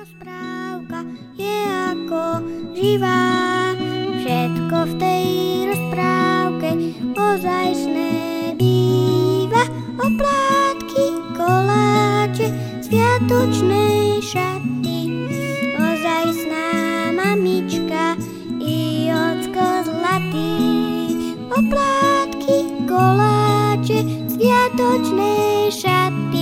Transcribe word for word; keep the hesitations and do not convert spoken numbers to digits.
Rozprávka je ako živá, všetko v tej rozprávke ozajstné býva. Oplátky, koláče, sviatočné šaty, ozajstná mamička i ocko zlatý. Oplátky, koláče, sviatočné šaty,